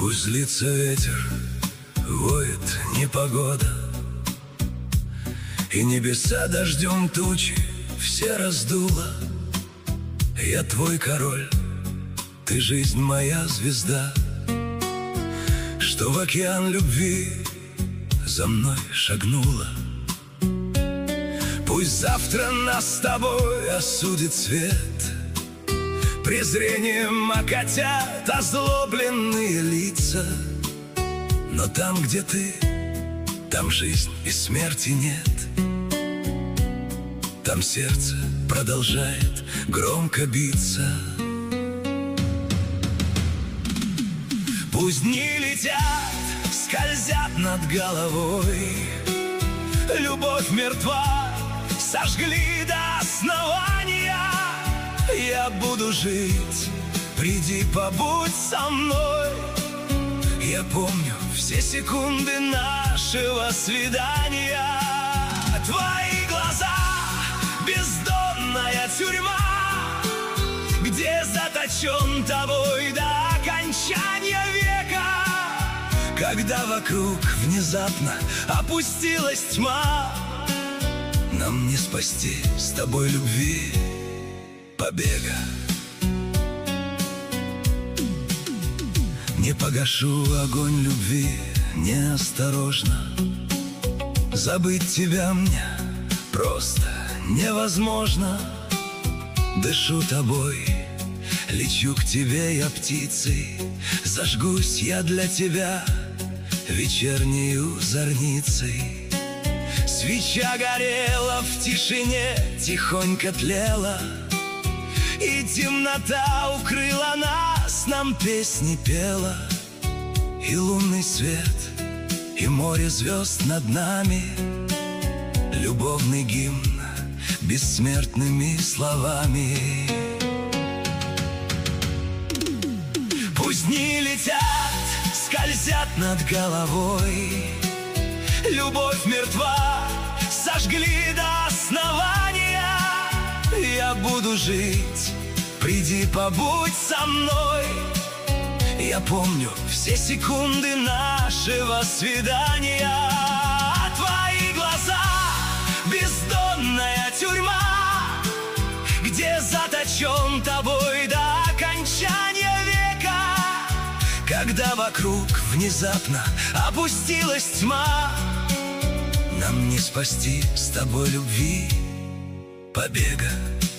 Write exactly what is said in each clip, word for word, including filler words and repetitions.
Пусть злится ветер, воет непогода, и небеса дождем тучи все раздуло. Я твой король, ты жизнь моя звезда, что в океан любви за мной шагнула. Пусть завтра нас с тобой осудит свет, презрением окатят озлобленные лица. Но там, где ты, там жизнь и смерти нет. Там сердце продолжает громко биться. Пусть дни летят, скользят над головой, любовь мертва, сожгли до основания. Я буду жить, приди, побудь со мной. Я помню все секунды нашего свидания. Твои глаза — бездонная тюрьма, где заточен тобой до окончания века. Когда вокруг внезапно опустилась тьма, нам не спасти с тобой любви побега. Не погашу огонь любви неосторожно. Забыть тебя мне просто невозможно. Дышу тобой, лечу к тебе я птицей, зажгусь я для тебя вечернею зорницей. Свеча горела в тишине, тихонько тлела, и темнота укрыла нас, нам песни пела. И лунный свет, и море звезд над нами, любовный гимн бессмертными словами. Пусть дни летят, скользят над головой, любовь мертва, сожгли до основания. Я буду жить, приди, побудь со мной. Я помню все секунды нашего свидания. Твои глаза — бездонная тюрьма, где заточен тобой до окончания века. Когда вокруг внезапно опустилась тьма, нам не спасти с тобой любви побега.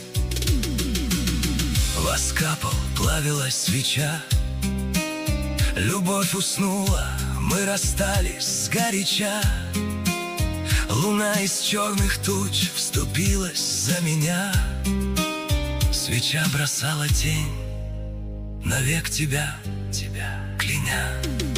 Воскапал, плавилась свеча, любовь уснула, мы расстались сгоряча. Луна из черных туч вступилась за меня. Свеча бросала тень навек тебя, тебя кляня.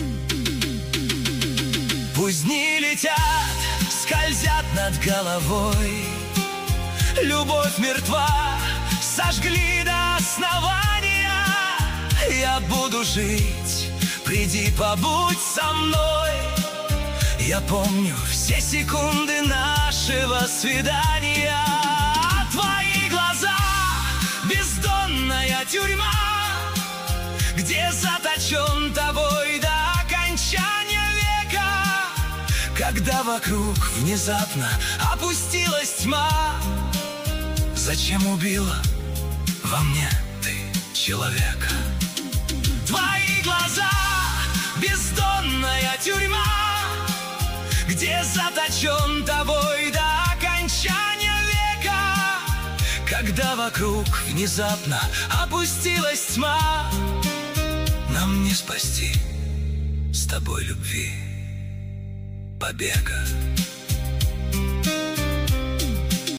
Пусть дни летят, скользят над головой, любовь мертва, сожгли до основания. Я буду жить, приди, побудь со мной. Я помню все секунды нашего свидания. Твои глаза — бездонная тюрьма, где заточен тобой до окончания века. Когда вокруг внезапно опустилась тьма, зачем убила во мне ты человека? Твои глаза — бездонная тюрьма, где заточен тобой до окончания века. Когда вокруг внезапно опустилась тьма, нам не спасти с тобой любви побега.